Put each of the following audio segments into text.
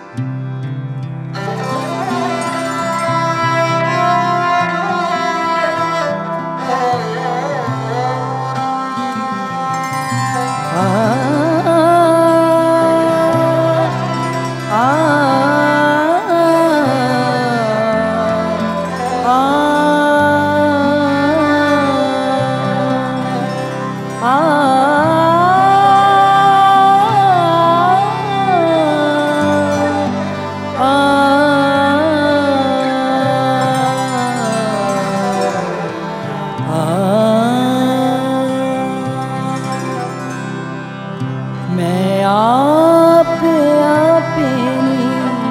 मैं आप अपनी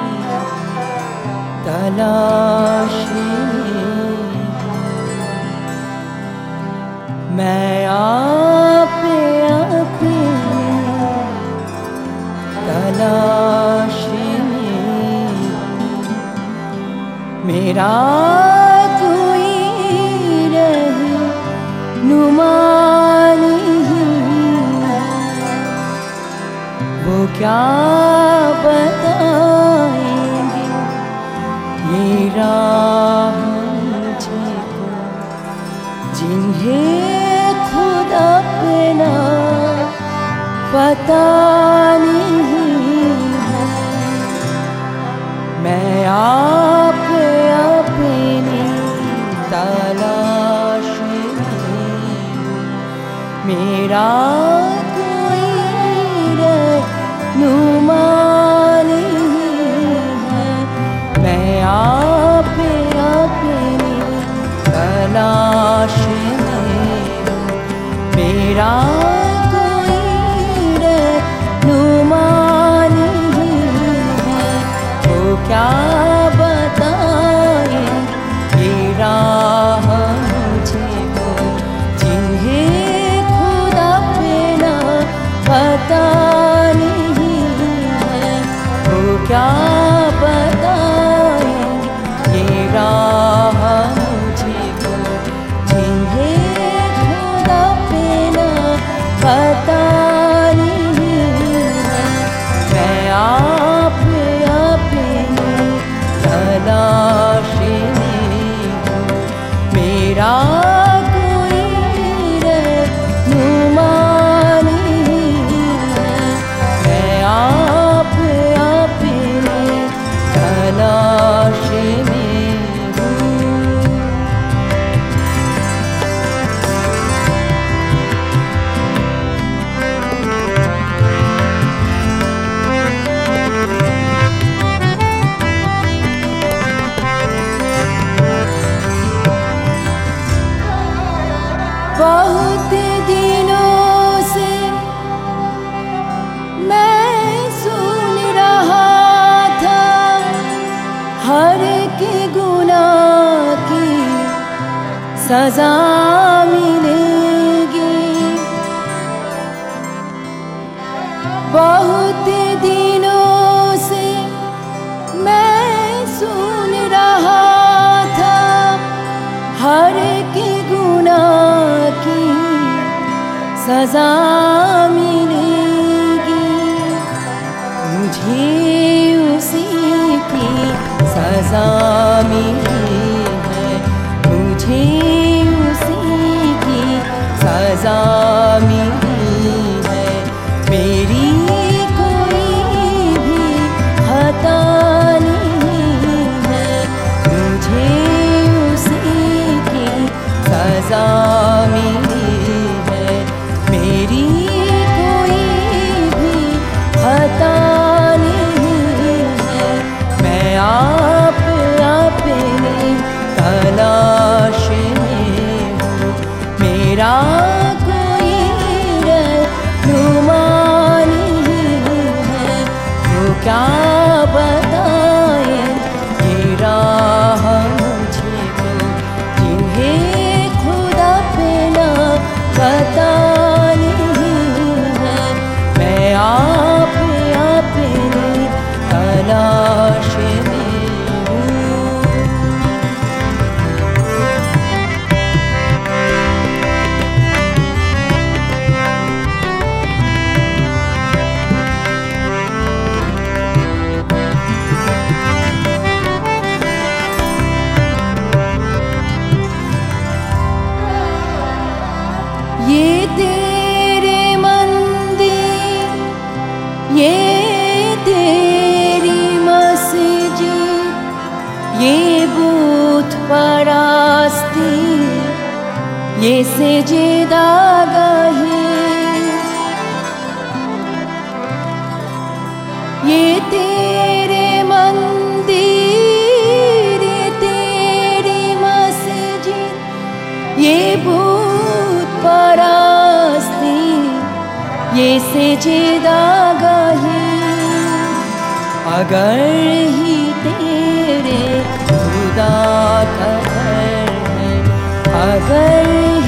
तलाशी, मैं आप अपनी तलाशी, मेरा कोई रहनुमा वो क्या बताएंगे ये राह मुझको, जिन्हें खुद अपना पता नहीं है। मैं आप अपनी तलाश में, मेरा नुमा नहीं है। मैं आप अपनी तलाश में, मेरा कोई नुमा नहीं है। वो क्या बताए ये राह मुझको, जिन्हें खुद अपना पता क्या बताएं ये राह मुझको, जिन्हें खुद अपना पता नहीं है। मैं आप अपनी तलाश में हूँ, मेरा कोई रहनुमा नहीं है। मैं आप तलाश में बहुत दिनों से मैं सुन रहा था हर एक गुनाह की सजा मिलेगी। बहुत दिनों से मैं सुन रहा था हर एक गुनाह की सजा मिलेगी। मुझे उसी की सजा मिली है, मुझे उसी की सजा मिली है। मेरी कोई भी खता नहीं है, मुझे उसी की सजा मिली है। मेरी कोई भी खता नहीं है। मैं आप अपनी तलाश में हूँ, मेरा कोई ये तेरी मस्जिद, ये बूथ परास्ती, ये सजदागाही, ये तेरे मंदिर, ये तेरी मस्जिद, ये बूथ परास्ती, ये सजदागाही। अगर ही तेरे खुदा का घर है, अगर